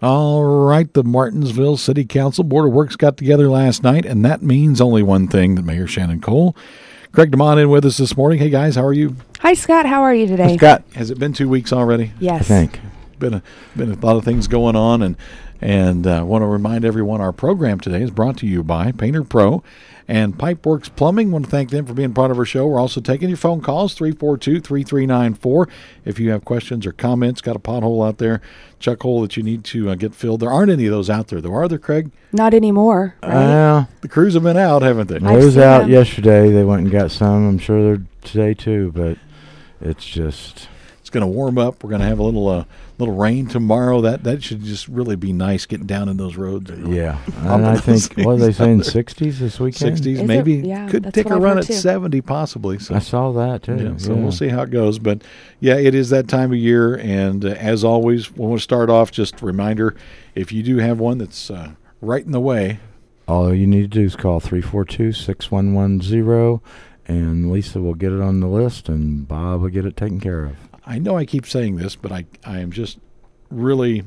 All right, the Martinsville City Council Board of Works got together last night, and that means only one thing, that Mayor Shannon Cole. Craig DeMont in with us this morning. Hey, guys, how are you? Hi, Scott. How are you today? Scott. Has it been 2 weeks already? Yes. I think. Been a lot of things going on, and want to remind everyone our program today is brought to you by Painter Pro and Pipeworks Plumbing. Want to thank them for being part of our show. We're also taking your phone calls, 342-3394. If you have questions or comments, got a pothole out there, chuck hole that you need to get filled. There aren't any of those out there, though, are there, Craig? Not anymore, right? The crews have been out, haven't they? It was out yesterday. They went and got some. I'm sure they're today too, but it's just... It's going to warm up. We're going to have a little rain tomorrow. That should just really be nice getting down in those roads. Yeah. And I think, what are they saying, 60s this weekend? 60s, maybe. Yeah, could take a run at 70 possibly. So. I saw that too. Yeah, so we'll see how it goes. But, yeah, it is that time of year. And as always, when we start off, just a reminder, if you do have one that's right in the way. All you need to do is call 342-6110, and Lisa will get it on the list, and Bob will get it taken care of. I know I keep saying this, but I am just really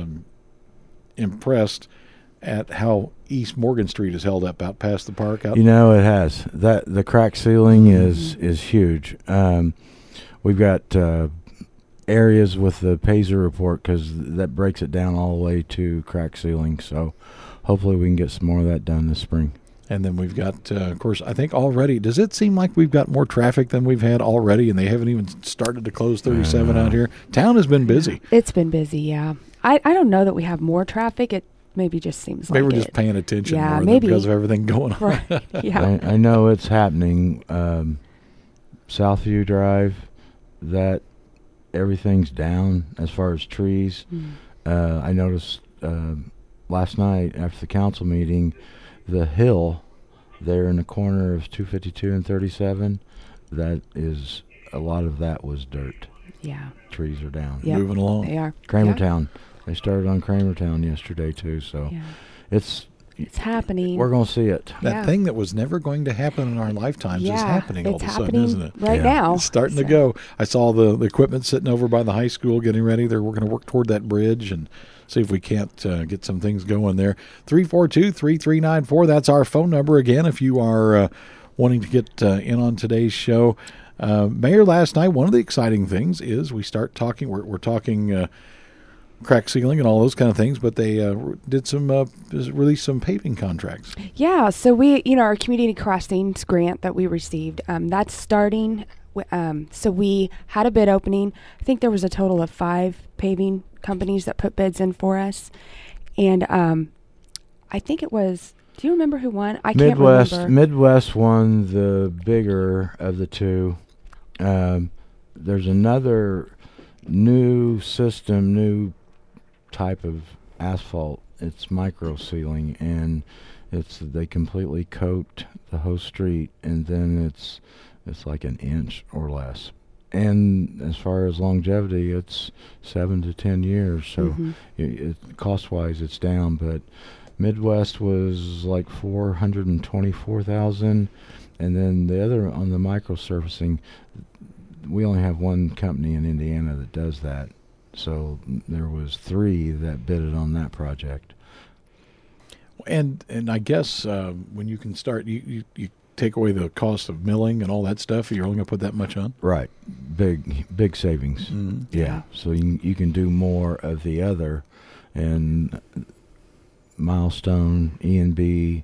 impressed at how East Morgan Street is held up out past the park. You know, it has. The crack ceiling is huge. We've got areas with the Pazer report because that breaks it down all the way to crack ceiling. So hopefully we can get some more of that done this spring. And then we've got, of course, I think already, does it seem like we've got more traffic than we've had already, and they haven't even started to close 37 out here? Town has been busy. It's been busy, yeah. I don't know that we have more traffic. It maybe just seems maybe like we're just paying attention more maybe. because of everything going on. Right. Yeah. I know it's happening. Southview Drive, that everything's down as far as trees. I noticed last night after the council meeting, the hill there in the corner of 252 and 37, that is, a lot of that was dirt. Yeah. Trees are down. Yep, moving along. They are. Kramertown. They started on Kramertown yesterday too, so it's happening. We're going to see it. That thing that was never going to happen in our lifetimes is happening all of a sudden, isn't it? Right now. It's starting to go. I saw the equipment sitting over by the high school getting ready. We're going to work toward that bridge and see if we can't get some things going there. 342-3394, that's our phone number again if you are wanting to get in on today's show. Mayor, last night, one of the exciting things is we start talking, we're talking crack ceiling and all those kind of things, but they did released some paving contracts. Yeah, so we, our community crossings grant that we received, that's starting. So we had a bid opening. I think there was a total of 5 paving companies that put bids in for us. And I think it was, do you remember who won? I can't remember. Midwest won the bigger of the two. There's another new system, new type of asphalt. It's micro sealing, and they completely coat the whole street, and then it's like an inch or less. And as far as longevity, it's 7 to 10 years. So cost-wise, it's down. But Midwest was like $424,000, and then the other on the micro surfacing, we only have one company in Indiana that does that. So there was 3 that bidded on that project. And I guess when you can start, you take away the cost of milling and all that stuff, you're only going to put that much on? Right. Big savings. Mm-hmm. Yeah. So you can do more of the other. And Milestone, E&B,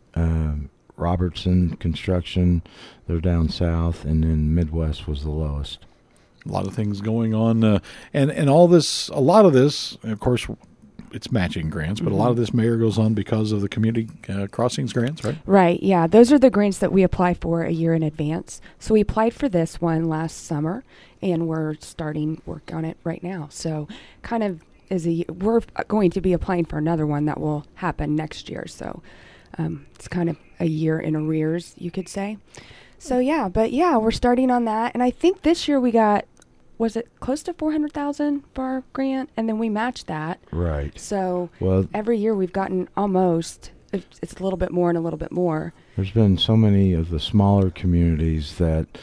Robertson Construction, they're down south, and then Midwest was the lowest. A lot of things going on. And all this, a lot of this, of course, it's matching grants, but a lot of this, Mayor, goes on because of the community crossings grants, right? Right, yeah. Those are the grants that we apply for a year in advance. So we applied for this one last summer, and we're starting work on it right now. So kind of we're going to be applying for another one that will happen next year. So it's kind of a year in arrears, you could say. So we're starting on that. And I think this year we got, was it close to $400,000 for our grant? And then we matched that. Right. So every year we've gotten almost, it's a little bit more and a little bit more. There's been so many of the smaller communities that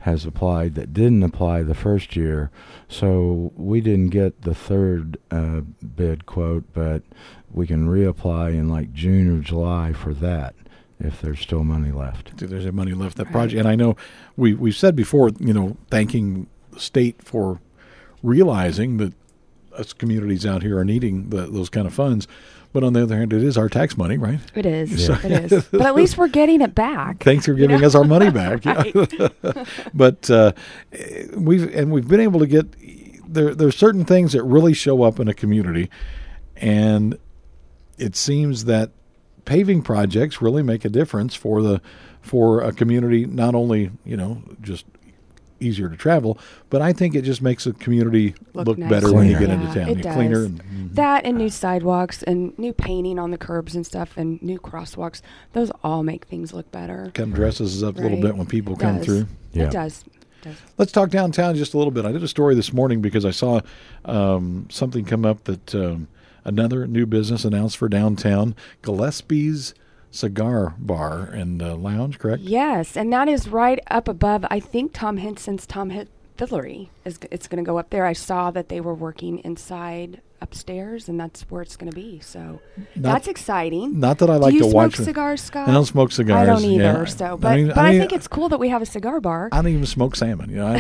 has applied that didn't apply the first year. So we didn't get the third bid quote, but we can reapply in like June or July for that if there's still money left. If there's money left in that project. And I know we've said before, thanking the state for realizing that us communities out here are needing those kind of funds. But on the other hand, it is our tax money, right? It is. Yeah. It is. But at least we're getting it back. Thanks for giving us our money back. Right. But we've been able to get there's certain things that really show up in a community, and it seems that paving projects really make a difference for a community. Not only just easier to travel, but I think it just makes a community look nicer. better when you Cleaner. get into town. It You're does. cleaner. That and new sidewalks and new painting on the curbs and stuff and new crosswalks. Those all make things look better. Kind of dresses us up a little Right. bit when people It come does. through. Yeah. It does. Let's talk downtown just a little bit. I did a story this morning because I saw something come up that another new business announced for downtown, Gillespie's Cigar Bar and Lounge, correct? Yes, and that is right up above, I think, Tom Henson's Fiddlery. It's going to go up there. I saw that they were working inside upstairs, and that's where it's going to be. So that's exciting. Not that I like Do you to watch. smoke cigars, Scott? I don't smoke cigars. I don't either. yeah. So, but I think it's cool that we have a cigar bar. I don't even smoke salmon. But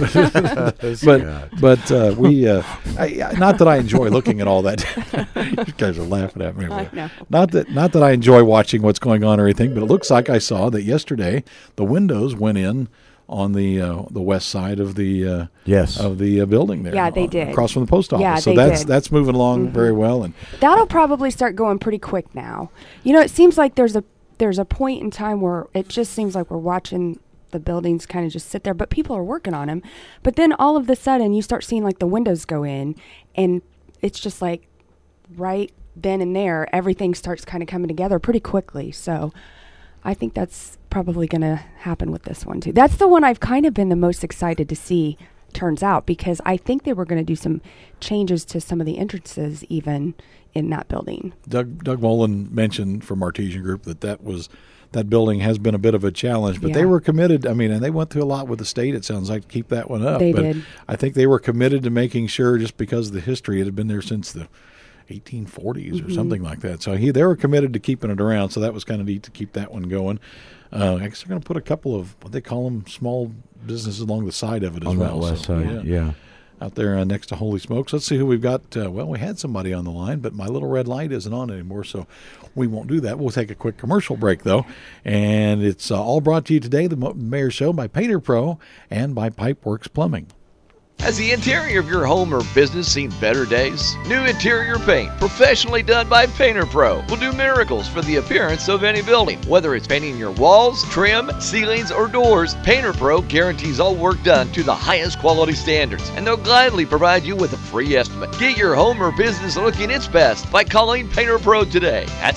God. we not that I enjoy looking at all that. You guys are laughing at me. I know. Not that I enjoy watching what's going on or anything, but it looks like I saw that yesterday the windows went in on the west side of the Yes. of the building there. Yeah, they did. Across from the post office. Yeah, so they did. that's moving along very well. And That'll probably start going pretty quick now. It seems like there's a point in time where it just seems like we're watching the buildings kind of just sit there, but people are working on them. But then all of a sudden you start seeing like the windows go in, and it's just like right then and there, everything starts kind of coming together pretty quickly. So I think that's probably going to happen with this one too. That's the one I've kind of been the most excited to see turns out, because I think they were going to do some changes to some of the entrances even in that building. Doug Mullen mentioned from Artesian Group that building has been a bit of a challenge, but they Yeah. were committed. I mean, and they went through a lot with the state, it sounds like, to keep that one up. They but did. I think they were committed to making sure, just because of the history, it had been there since the 1840s or something like that. So they were committed to keeping it around, so that was kind of neat to keep that one going. I guess they're going to put a couple of, what they call them, small businesses along the side of it as On well. that west So, side, yeah. out there next to Holy Smokes. Let's see who we've got. We had somebody on the line, but my little red light isn't on anymore, so we won't do that. We'll take a quick commercial break, though, and it's all brought to you today, the Mayor's Show, by Painter Pro and by Pipeworks Plumbing. Has the interior of your home or business seen better days? New interior paint, professionally done by Painter Pro, will do miracles for the appearance of any building. Whether it's painting your walls, trim, ceilings, or doors, Painter Pro guarantees all work done to the highest quality standards, and they'll gladly provide you with a free estimate. Get your home or business looking its best by calling Painter Pro today at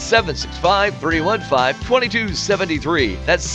765-315-2273. That's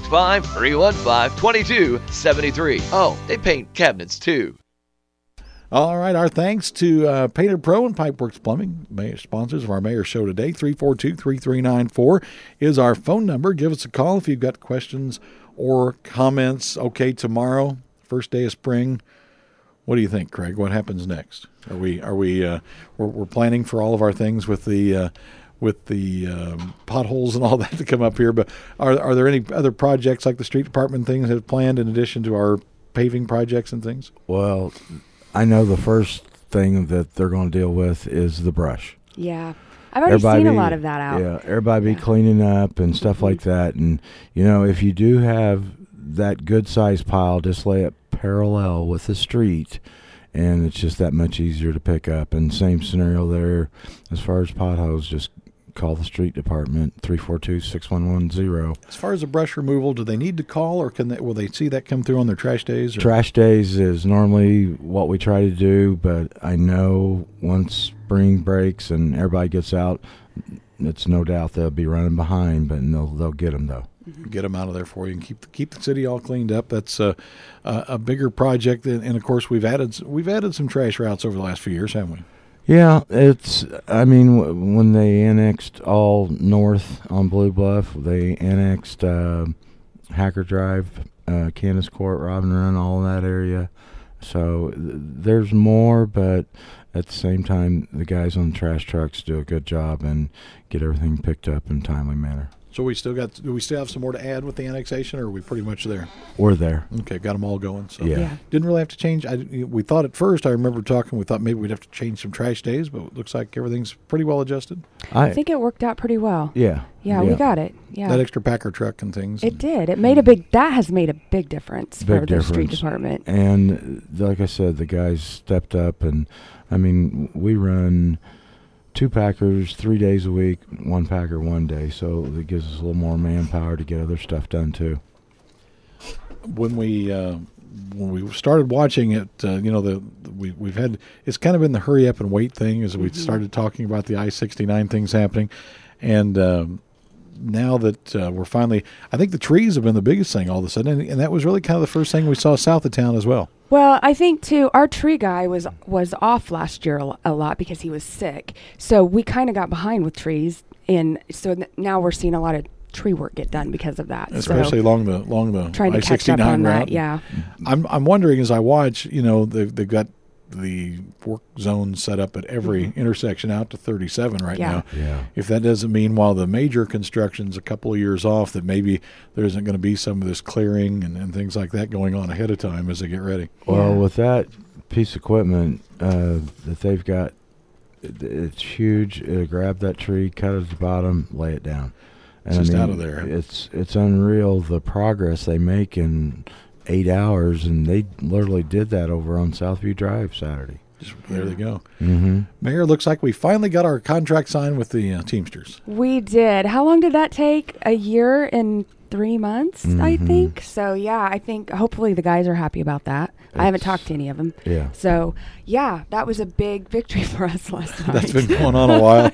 765-315-2273. Oh, they paint cabinets too. All right, our thanks to Painter Pro and Pipeworks Plumbing, sponsors of our Mayor's Show today. 342-3394 is our phone number. Give us a call if you've got questions or comments. Okay, tomorrow, first day of spring. What do you think, Craig? What happens next? We're planning for all of our things with the potholes and all that to come up here. But are there any other projects like the street department things that have planned in addition to our paving projects and things? Well, I know the first thing that they're going to deal with is the brush. Yeah. I've already seen a lot of that out. Yeah, everybody be cleaning up and stuff like that. And, if you do have that good-sized pile, just lay it parallel with the street, and it's just that much easier to pick up. And same scenario there as far as potholes, just call the street department, 342-6110. As far as the brush removal, do they need to call, or will they see that come through on their trash days? Or? Trash days is normally what we try to do, but I know once spring breaks and everybody gets out, it's no doubt they'll be running behind, but they'll get them though. Get them out of there for you and keep the city all cleaned up. That's a bigger project, and of course we've added some trash routes over the last few years, haven't we? Yeah, when they annexed all north on Blue Bluff, they annexed Hacker Drive, Candace Court, Robin Run, all in that area. So there's more, but at the same time, the guys on the trash trucks do a good job and get everything picked up in a timely manner. So do we still have some more to add with the annexation, or are we pretty much there? We're there. Okay, got them all going. So Yeah. didn't really have to change. We thought at first, I remember talking, we thought maybe we'd have to change some trash days, but it looks like everything's pretty well adjusted. I think it worked out pretty well. Yeah. Yeah, we got it. Yeah. That extra Packer truck and things. It did. It made that has made a big difference for the street department. And like I said, the guys stepped up, and I mean, we run 2 Packers 3 days a week, 1 Packer 1 day, so it gives us a little more manpower to get other stuff done too. When we started watching it, we've had, it's kind of been the hurry up and wait thing as we started talking about the I-69 things happening, and now that we're finally, I think the trees have been the biggest thing all of a sudden, and that was really kind of the first thing we saw south of town as well. Well, I think too, our tree guy was off last year a lot because he was sick. So we kind of got behind with trees, and so now we're seeing a lot of tree work get done because of that. Especially along the trying to catch up I-69 on route. that. Yeah. I'm wondering as I watch, they've got the work zone set up at every intersection out to 37 right now. Yeah. If that doesn't mean while the major construction's a couple of years off, that maybe there isn't going to be some of this clearing and things like that going on ahead of time as they get ready. Well, with that piece of equipment that they've got, it's huge. It'll grab that tree, cut it at the bottom, lay it down. And It's just out of there. It's unreal the progress they make in 8 hours, and they literally did that over on Southview Drive Saturday. There they go. Mm-hmm. Mayor, looks like we finally got our contract signed with the Teamsters. We did. How long did that take? A year and 3 months, I think. So, yeah, I think hopefully the guys are happy about that. I haven't talked to any of them. Yeah. So, yeah, that was a big victory for us last night. That's been going on a while.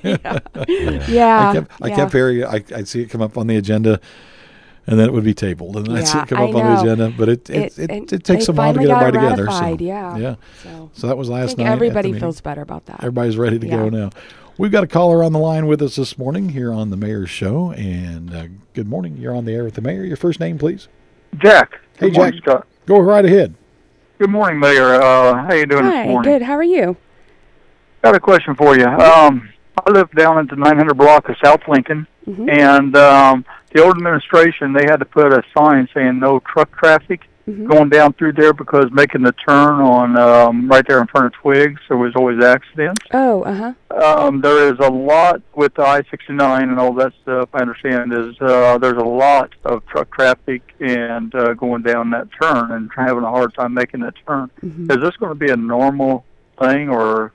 Yeah. I kept hearing, I'd see it come up on the agenda, and then it would be tabled, and I'd see it come up on the agenda. But it takes some while to get everybody together. Ratified, so, yeah. So that was last night. Everybody feels better about that. Everybody's ready to go now. We've got a caller on the line with us this morning here on the Mayor's Show. And good morning. You're on the air with the Mayor. Your first name, please. Jack. Hey, Good Jack. morning, Scott. Go right ahead. Good morning, Mayor. How you doing Hi, this morning? good. How are you? Got a question for you. I live down at the 900 block of South Lincoln, and the old administration, they had to put a sign saying no truck traffic going down through there because making the turn on right there in front of Twigs, there was always accidents. Oh, there is a lot with the I-69 and all that stuff, I understand, is there's a lot of truck traffic and going down that turn and having a hard time making that turn. Is this going to be a normal thing, or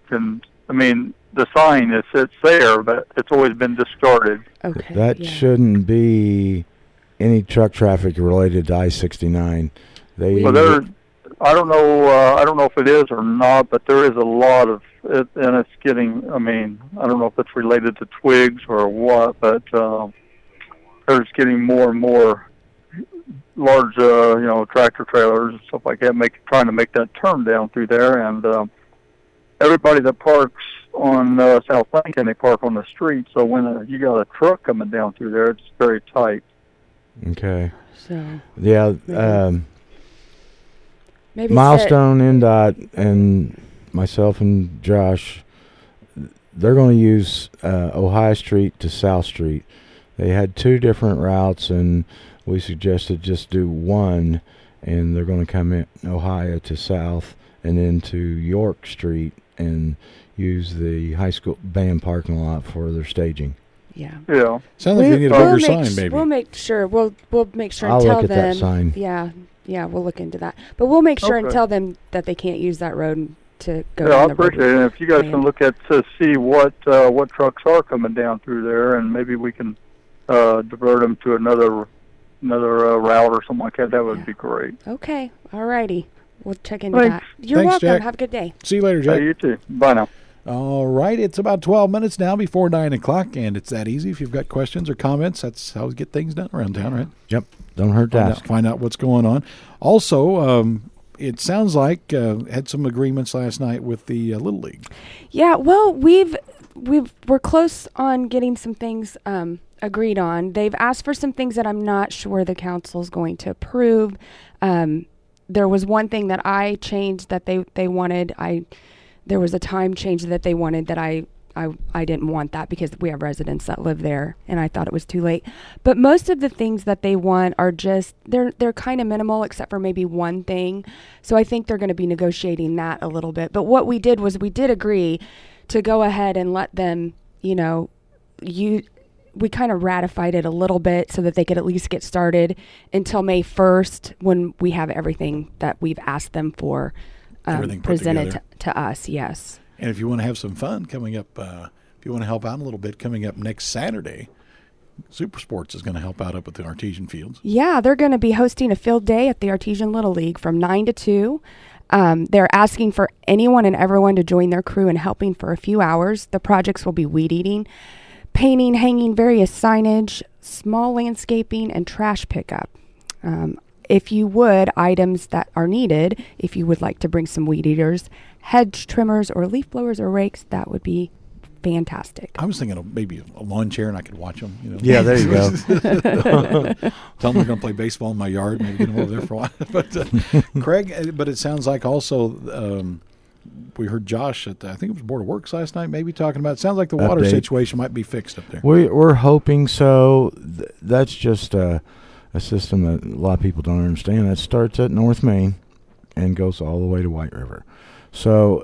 the sign it's there, but it's always been discarded? Okay. That shouldn't be any truck traffic related to I-69. Well, I don't know if it is or not, but there is a lot of it, and it's getting. I don't know if it's related to Twigs or what, but there's getting more and more large, tractor trailers and stuff like that, trying to make that turn down through there, and everybody that parks on South Lincoln, they park on the street. So when you got a truck coming down through there, it's very tight. Okay. So. Yeah. Maybe Milestone, NDOT, and myself and Josh, they're going to use Ohio Street to South Street. They had 2 different routes, and we suggested just do one, and they're going to come in Ohio to South and into York Street and use the high school band parking lot for their staging. Yeah. Sounds like they need a bigger sign, maybe. We'll make sure. We'll make sure I'll and tell look at them. that sign. Yeah, we'll look into that. But we'll make sure and Okay. tell them that they can't use that road to go Yeah, down I the road. appreciate it. And if you guys can look at to see what trucks are coming down through there, and maybe we can divert them to another route or something like that, that would be great. Okay. All righty. We'll check into Thanks. that. You're Thanks, welcome. Jack. Have a good day. See you later, Jack. Hey, you too. Bye now. All right, it's about 12 minutes now before 9 o'clock, and it's that easy. If you've got questions or comments, that's how we get things done around town, right? Yep. Don't hurt to ask. Find out what's going on. Also, it sounds like had some agreements last night with the Little League. Yeah. Well, we're close on getting some things agreed on. They've asked for some things that I'm not sure the council's going to approve. There was one thing that I changed that they wanted. There was a time change that they wanted that I didn't want that because we have residents that live there, and I thought it was too late. But most of the things that they want are just, they're kind of minimal except for maybe one thing. So I think they're going to be negotiating that a little bit. But what we did was we did agree to go ahead and let them, we kind of ratified it a little bit so that they could at least get started until May 1st when we have everything that we've asked them for presented to us. Yes. And if you want to have some fun coming up, if you want to help out a little bit, coming up next Saturday, Super Sports is going to help out up at the Artesian Fields. Yeah, they're going to be hosting a field day at the Artesian Little League from 9 to 2. They're asking for anyone and everyone to join their crew in helping for a few hours. The projects will be weed eating, painting, hanging various signage, small landscaping, and trash pickup. If you would, items that are needed, if you would like to bring some weed eaters, hedge trimmers, or leaf blowers or rakes, that would be fantastic. I was thinking of maybe a lawn chair and I could watch them. Yeah, there you go. Tell them we're going to play baseball in my yard. Maybe get them over there for a while. But Craig, but it sounds like also we heard Josh at I think it was Board of Works last night, maybe talking about. It sounds like the water situation might be fixed up there. We're hoping so. That's just a system that a lot of people don't understand. That starts at North Main and goes all the way to White River. So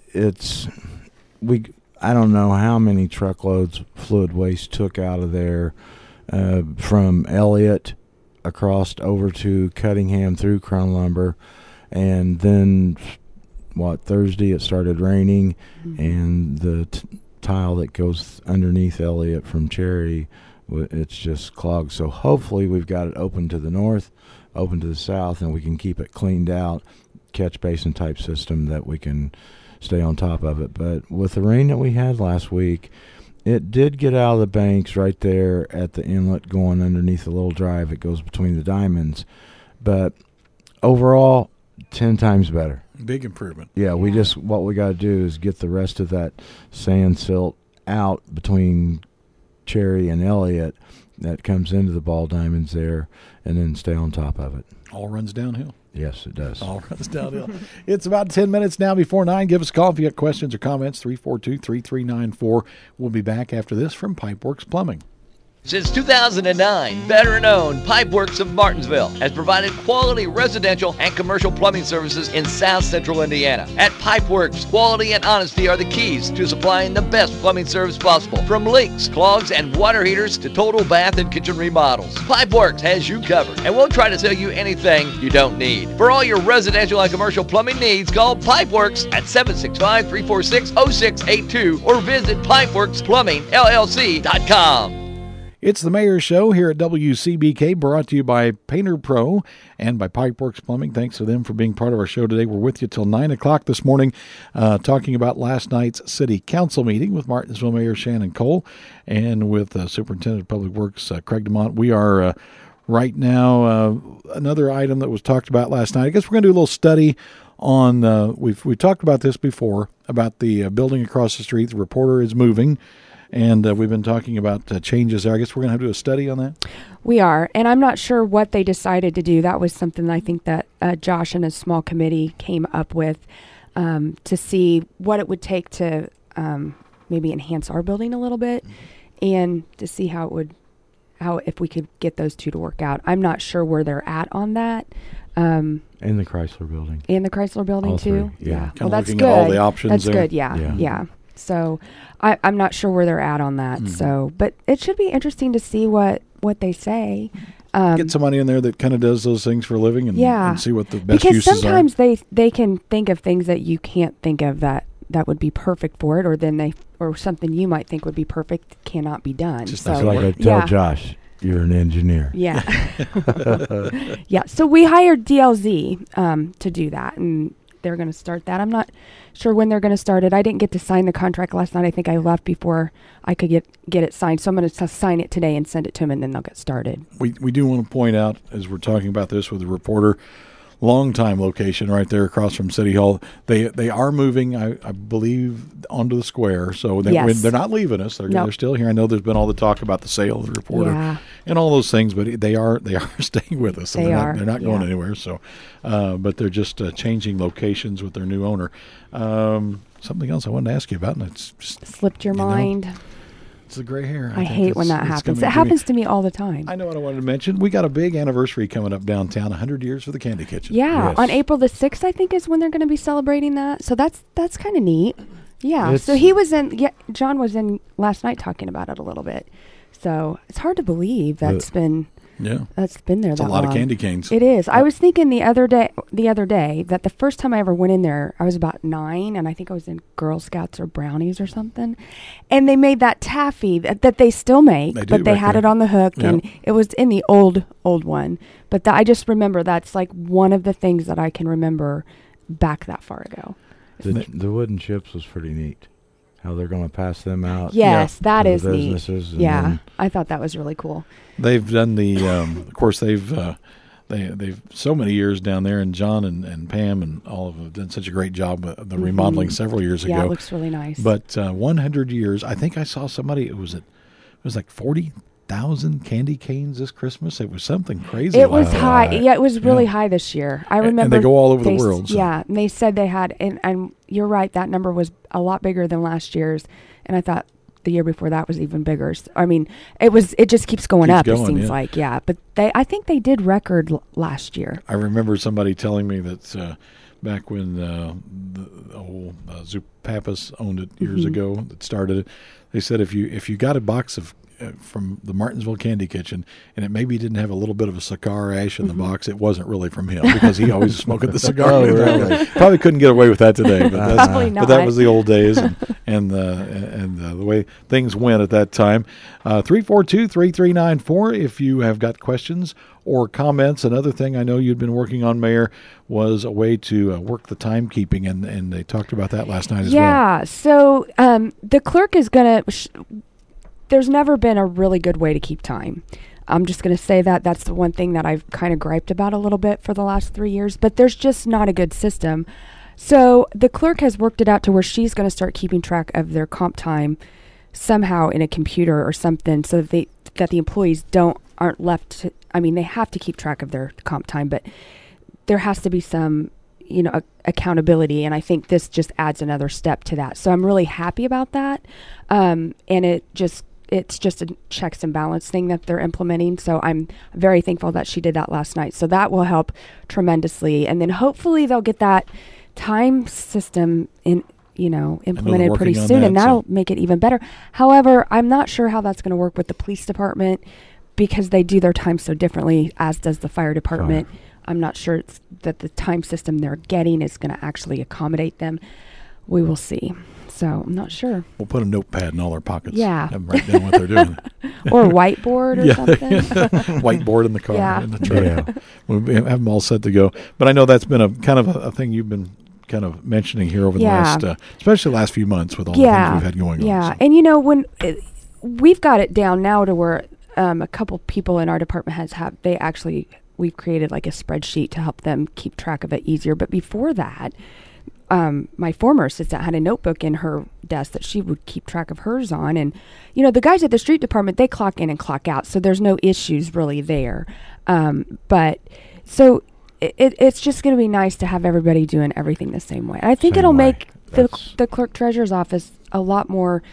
I don't know how many truckloads fluid waste took out of there from Elliott across over to Cuttingham through Crown Lumber, and then Thursday it started raining, and the tile that goes underneath Elliott from Cherry, it's just clogged. So hopefully we've got it open to the north, open to the south, and we can keep it cleaned out, catch basin type system that we can stay on top of it. But with the rain that we had last week, it did get out of the banks right there at the inlet going underneath the little drive. It goes between the diamonds. But overall, 10 times better. Big improvement. Yeah, what we got to do is get the rest of that sand silt out between Cherry and Elliott that comes into the ball diamonds there, and then stay on top of it. All runs downhill. Yes, it does. All runs downhill. It's about 10 minutes now before 9. Give us a call if you got questions or comments, 342-3394. We'll be back after this from Pipeworks Plumbing. Since 2009, veteran-owned Pipeworks of Martinsville has provided quality residential and commercial plumbing services in South Central Indiana. At Pipeworks, quality and honesty are the keys to supplying the best plumbing service possible. From leaks, clogs, and water heaters to total bath and kitchen remodels, Pipeworks has you covered and won't try to sell you anything you don't need. For all your residential and commercial plumbing needs, call Pipeworks at 765-346-0682 or visit pipeworksplumbingllc.com. It's the Mayor's Show here at WCBK, brought to you by Painter Pro and by Pipeworks Plumbing. Thanks to them for being part of our show today. We're with you till 9 o'clock this morning, talking about last night's City Council meeting with Martinsville Mayor Shannon Cole and with Superintendent of Public Works Craig DeMont. We are right now another item that was talked about last night. I guess we're going to do a little study on, we've talked about this before, about the building across the street. The reporter is moving. And we've been talking about changes there. I guess we're going to have to do a study on that. We are. And I'm not sure what they decided to do. That was something I think that Josh and a small committee came up with to see what it would take to maybe enhance our building a little bit and to see how if we could get those two to work out. I'm not sure where they're at on that. And the Chrysler building. And the Chrysler building, all too? Three, yeah. Well, that's looking good. At all the options that's there. good, yeah. So I'm not sure where they're at on that. So, but it should be interesting to see what they say. Get somebody in there that kind of does those things for a living and see what the best because uses are. Because sometimes they can think of things that you can't think of that would be perfect for it, or something you might think would be perfect cannot be done. Just so, like I tell Josh, you're an engineer. Yeah. Yeah. So we hired DLZ to do that, and they're going to start that. I'm not sure when they're going to start it. I didn't get to sign the contract last night. I think I left before I could get it signed. So I'm going to sign it today and send it to them, and then they'll get started. We do want to point out, as we're talking about this with the reporter, long-time location right there across from City Hall. They are moving, I believe, onto the square. So Yes. they're not leaving us. They're still here. I know there's been all the talk about the sale of the Reporter Yeah. and all those things, but they are staying with us. So They are, They're not going yeah. anywhere. So, but they're just changing locations with their new owner. Something else I wanted to ask you about, and it's just Slipped your You know, mind. it's the gray hair. I think hate when it's- that it's happens. gonna It give me- happens to me all the time. I know what I wanted to mention. We got a big anniversary coming up downtown, 100 years for the Candy Kitchen. Yeah, Yes. on April the 6th, I think, is when they're going to be celebrating that. So that's kind of neat. Yeah. So It's- he was in. Yeah, John was in last night talking about it a little bit. So it's hard to believe that's been Yeah. there. It's that a lot long. of candy canes. It is. I was thinking the other day that the first time I ever went in there, I was about 9, and I think I was in Girl Scouts or Brownies or something, and they made that taffy that they still make, They do but they right had there. it on the hook, Yep. and it was in the old one. But I just remember that's like one of the things that I can remember back that far ago. The wooden chips was pretty neat. How they're going to pass them out. Yes, that to the is neat. businesses, and Yeah, then- I thought that was really cool. They've done the, of course, they've so many years down there, and John and Pam and all of them have done such a great job with the remodeling several years Yeah, ago. it looks really nice. But 100 years, I think I saw somebody. It was like 40,000 candy canes this Christmas. It was something crazy. it was like that. high. Yeah, it was really Yeah. high this year. I And remember. they go all over the they s- world, so. Yeah, and they said they had, and you're right. That number was a lot bigger than last year's, and I thought the year before that was even bigger. I mean, it just keeps going Keeps up. going, it seems yeah. like, yeah. But I think they did record last year. I remember somebody telling me that back when the old Zupapas owned it years ago, that started it, they said if you got a box of from the Martinsville Candy Kitchen, and it maybe didn't have a little bit of a cigar ash in the box, it wasn't really from him, because he always smoked the cigar. Oh, really? Probably couldn't get away with that today, but that's, Probably but that not. was the old days, and the way things went at that time. 342-3394 if you have got questions or comments. Another thing I know you'd been working on, Mayor, was a way to work the timekeeping, and they talked about that last night as well. Yeah. So the clerk is gonna. There's never been a really good way to keep time. I'm just going to say that's the one thing that I've kind of griped about a little bit for the last 3 years, but there's just not a good system. So the clerk has worked it out to where she's going to start keeping track of their comp time somehow in a computer or something, so that the employees aren't left to, I mean, they have to keep track of their comp time, but there has to be some, accountability, and I think this just adds another step to that. So I'm really happy about that. And it's just a checks and balance thing that they're implementing. So I'm very thankful that she did that last night. So that will help tremendously. And then hopefully they'll get that time system implemented pretty working on soon, that, and that'll so- make it even better. However, I'm not sure how that's going to work with the police department, because they do their time so differently, as does the fire department. I'm not sure that the time system they're getting is going to actually accommodate them. We will see. So I'm not sure. We'll put a notepad in all our pockets. Yeah. Have them write down what they're doing. Or a whiteboard or something. Whiteboard in the car, Yeah. in the truck. Yeah. We'll have them all set to go. But I know that's been a kind of a thing you've been kind of mentioning here over the Yeah. last, especially the last few months with all the things we've had going on. Yeah. So. And when we've got it down now to where a couple people in our department we've created like a spreadsheet to help them keep track of it easier. But before that, my former assistant had a notebook in her desk that she would keep track of hers on. And, the guys at the street department, they clock in and clock out. So there's no issues really there. But so it's just going to be nice to have everybody doing everything the same way. And I think Same it'll way. make That's- the clerk treasurer's office a lot more,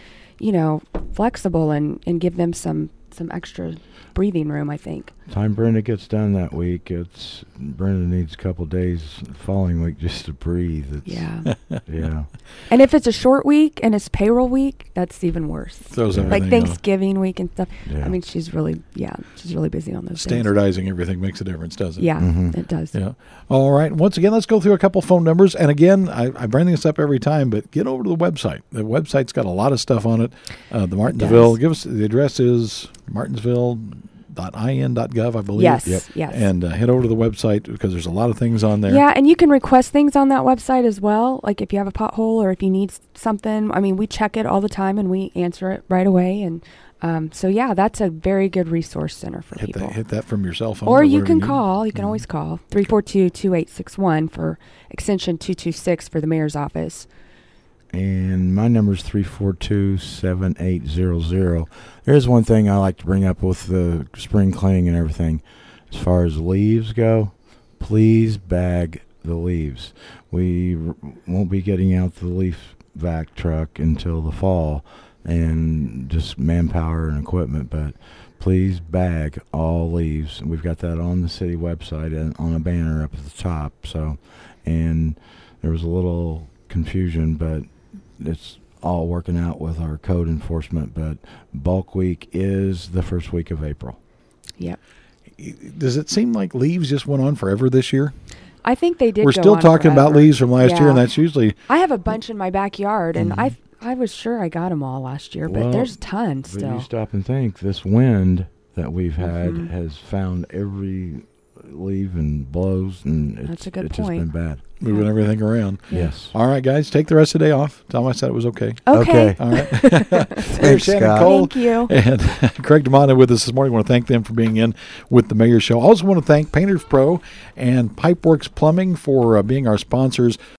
flexible and give them some extra breathing room, I think. Time Brenda gets done that week, Brenda needs a couple days the following week just to breathe. Yeah. Yeah. And if it's a short week and it's payroll week, that's even worse. Throws Yeah. everything Like off. Thanksgiving week and stuff. Yeah. I mean, she's really busy on those Standardizing everything makes a difference, doesn't things. it? Yeah, Mhm. it does. Yeah. All right. Once again, let's go through a couple phone numbers. And again, I bring this up every time, but get over to the website. The website's got a lot of stuff on it. The Martinsville, give us the address is Martinsville. .in.gov, I believe. Yes, Yep. yes. And head over to the website because there's a lot of things on there. Yeah, and you can request things on that website as well. Like if you have a pothole or if you need something. I mean, we check it all the time and we answer it right away. And so, yeah, that's a very good resource center for people. Hit that from your cell phone. Or you wherever can need. call. You can always call 342-2861 for extension 226 for the mayor's office. And my number is 342-7800. There's one thing I like to bring up with the spring cleaning and everything. As far as leaves go, please bag the leaves. We won't be getting out the leaf vac truck until the fall, and just manpower and equipment, but please bag all leaves. We've got that on the city website and on a banner up at the top. So, and there was a little confusion, but it's all working out with our code enforcement. But bulk week is the first week of April. Yep. Does it seem like leaves just went on forever this year? I think they did. We're go still on talking about forever. leaves from last year, Yeah. and that's usually I have a bunch in my backyard, and Mhm. I was sure I got them all last year, but Well, there's tons But you still. stop and think, this wind that we've had Mhm. has found every leaf and blows, and That's a good it's just been point. bad. moving everything around. Yeah. Yes. All right, guys, take the rest of the day off. Tell them I said it was okay. Okay. All right. Thanks, Shannon Scott. Cole Thank you. and Craig DeMonte with us this morning. I want to thank them for being in with the Mayor's Show. I also want to thank Painters Pro and Pipeworks Plumbing for being our sponsors